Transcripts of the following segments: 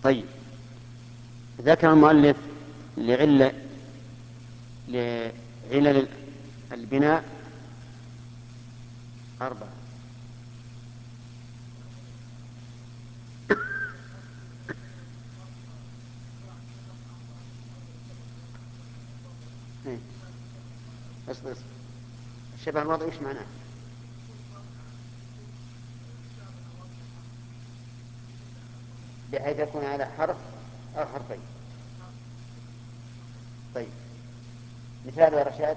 طيب، ذكر المؤلف لعلل البناء 4. إيه. اصبر. الشبه الوضعي ايش معناه؟ بحيث يكون على حرف أو حرفين. طيب، مثال يا رشاد.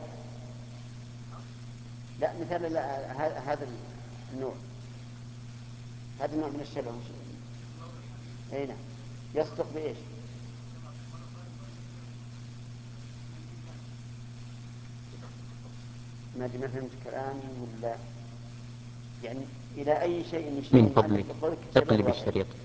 لا، مثال. لا، هذا النوع، هذا النوع من الشبه وش؟ اي نعم. يصدق بايش؟ ما فهمت كلامي ولا؟ يعني إلى أي شيء يشير من المؤلف فضلك بقولك الشبه اقلب الوضعي؟ الشريط.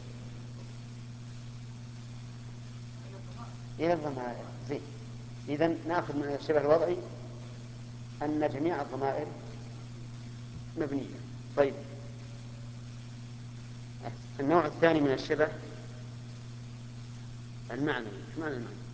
إلى الضمائر. زين، إذا نأخذ من الشبه الوضعي أن جميع الضمائر مبنية. طيب، النوع الثاني من الشبه المعنوي. ايش معنى المعنى؟